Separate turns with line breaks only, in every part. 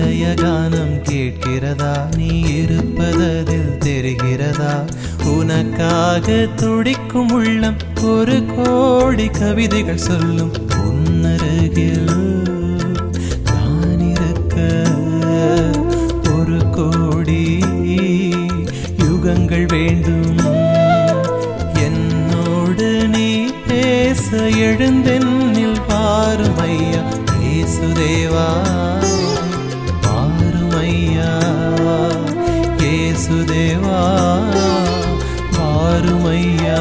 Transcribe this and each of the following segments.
இதய கானம் கேட்கிறதா? நீ இருப்பதில் தெரிகிறதா? உனக்காக துடிக்கும் உள்ளம் ஒரு கோடி கவிதைகள் சொல்லும். உன்னருகில் நான் இருக்க ஒரு கோடி யுகங்கள் வேண்டும். என்னோடு நீ பேச எழுந்தென்னில் வாருமையா இயேசுதேவா, வாருமையா இயேசுதேவா, வாருமையா.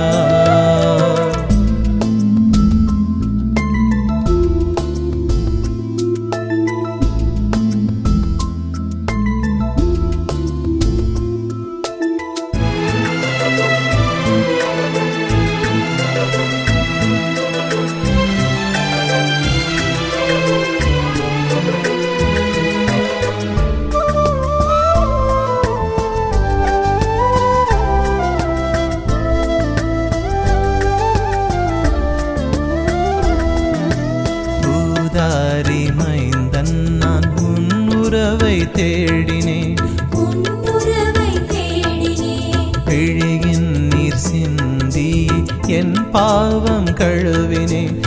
மைந்தன் நான் உன் உறவை தேடினேன், பிழையின் நீர் சிந்தி என் பாவம் கழுவினேன்.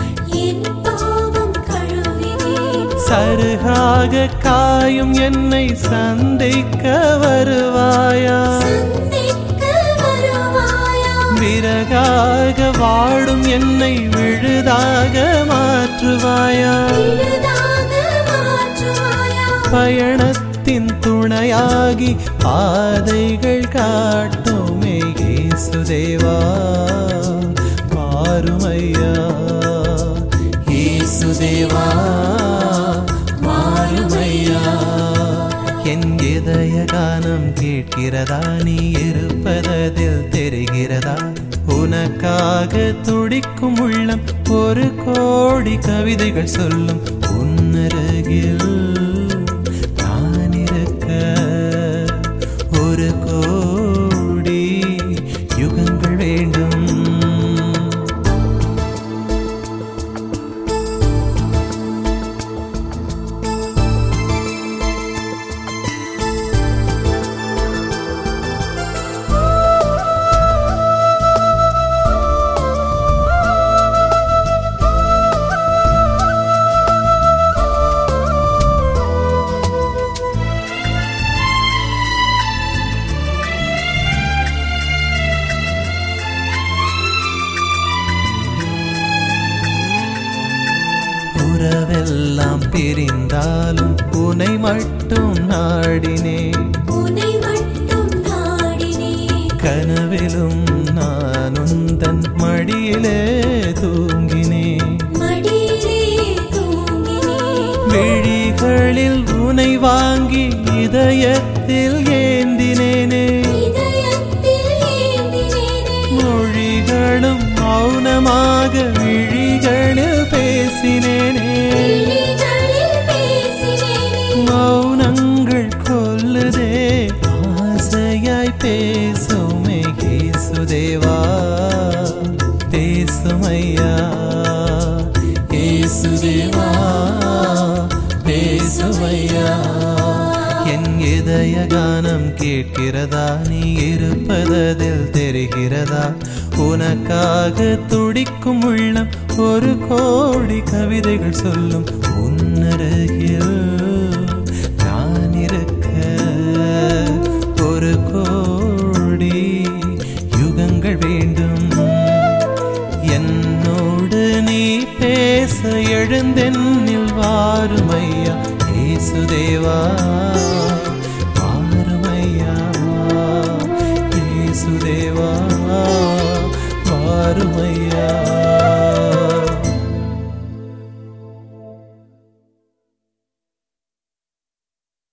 சருகாக காயும் என்னை சந்திக்க வருவாயா? விறகாக வாடும் என்னை விழுதாக மாற்றுவாயா? பயணத்தின் துணையாகி பாதைகள் காட்டுமே இயேசுதேவா, வாருமையா இயேசுதேவா, வாருமையா. என் இதய கானம் கேட்கிறதா? நீ இருப்பதில் தெரிகிறதா? உனக்காக துடிக்கும் உள்ளம் ஒரு கோடி கவிதைகள் சொல்லும். உன்னருகில் நான் இருக்க ஒரு கோடி யுகங்கள் வேண்டும். உறவெல்லாம் பிரிந்தாலும் உன்னை மட்டும் நாடினேன், கனவிலும் நான் உந்தன் மடியிலே தூங்கினேன். விழிகளில் உன்னை வாங்கி இதயத்தில் ஏந்தினேனே, மொழிகளும் மௌனமாக விழிகளில் பேசினேனே. மௌனங்கள் கொல்லுதே, ஆசையாய் பேசுமே இயேசுதேவா, பேசுமையா இயேசுதேவா, பேசுமையா. என் இதய கானம் கேட்கிறதா? நீ இருப்பதில் தெரிகிறதா? உனக்காக துடிக்கும் உள்ளம் ஒரு கோடி கவிதைகள் சொல்லும். உன்னருகில் நான் இருக்க ஒரு கோடி யுகங்கள் வேண்டும். என்னோடு நீ பேச எழுந்தென்னில் வாருமையா இயேசுதேவா, வாருமையா இயேசுதேவா, வாருமையா.